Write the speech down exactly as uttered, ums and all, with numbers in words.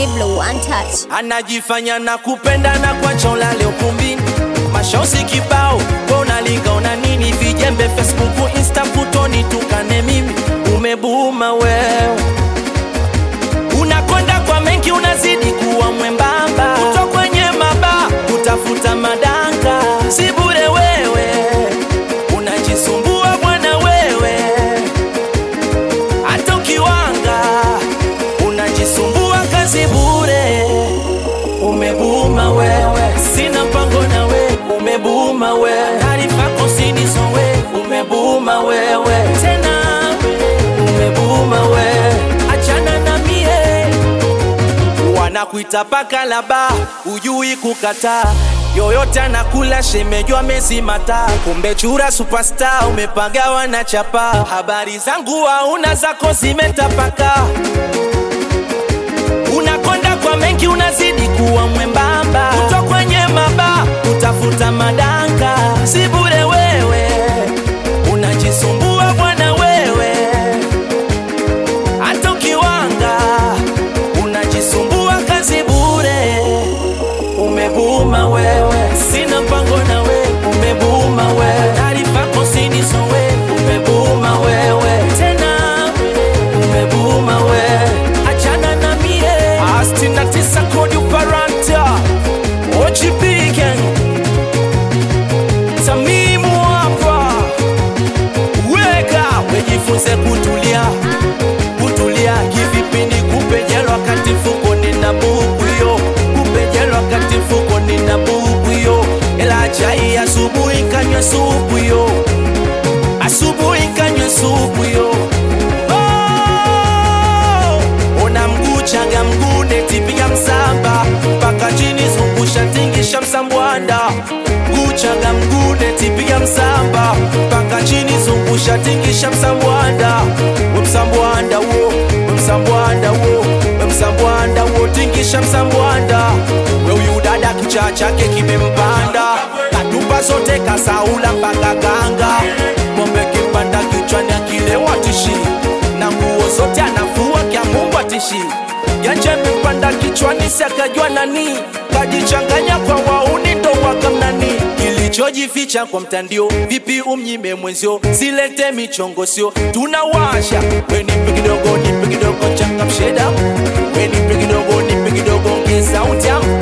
Blue Untouched. Anajifanya na kupenda na kwa chola leo kumbini. Mashosi kibao, kona linga una nini. Vijembe Facebook, Insta kutoni tukane mimi. Umebuma wewe, unakonda kwa mengi, unazidi kuwa mwembamba. Kuto kwenye maba, kutafuta madanga. Si bure wewe, unajisumbua bwana wewe. Hata ukiwanga, unajisumbua kazi bure. Umebuma wewe, sina mpango na we. Umebuma wewe, taarifa kosini so we. Umebuma wewe, tena umebuma wewe, achana na mie. Wanakuita paka laba, ujui kukataa. Yoyote anakula shemejwa mezimata. Kumbe chura superstar, umepagawa na chapa. Habari zangu hauna, zako zimetapaka. Unakonda kwa mengi, unazidi kuwa mwembamba. Kuto kwenye maba, utafuta madanga. Si bure wewe, unajisumbua bwana wewe. Hata ukiwanga, unajisumbua kazi bure. Umebuma wewe, sina mpango na we. Umebuma wewe, taarifa kosini so we. Umebuma wewe, tena umebuma wewe, achana na mie. Astina tisa kodi uparanta O G P gang Tamimu hapa. Weka, wejifunze kutulia. Kutulia, kivipindi kupejelo wakati mfuko nina buku yo. Kupejelo wakati mfuko nina buku yo. Ela chai asubuhi kanywa supu yo. Asubuhi kanywa supu yo. Ona mguu changa mguu neti piga msamba. Paka chini zungusha tingisha msambwanda. Mguu changa mguu neti piga msamba. Paka chini zungusha tingisha msambwanda. We msambwanda wo, we msambwanda wo, we msambwanda wo, tingisha msambwanda. We uyu dada kicha chake kimempanda. Katupa zote kasaula mpaka ganga. Mombe kipanda kichwani akile watishi. Na nguo zote anafua kia Mungu atishi. Yanje mpanda kichwani siakajua nani. Kajichanganya kwa wauni ndo wakamnani. Kilichojificha kwa mtandio, vipi umnyime mwenzio. Silete michongo sio, tunawasha. We nipe kidogo, nipe kidogo, changa msheda. We nipe kidogo, nipe kidogo, ngeza utiamu.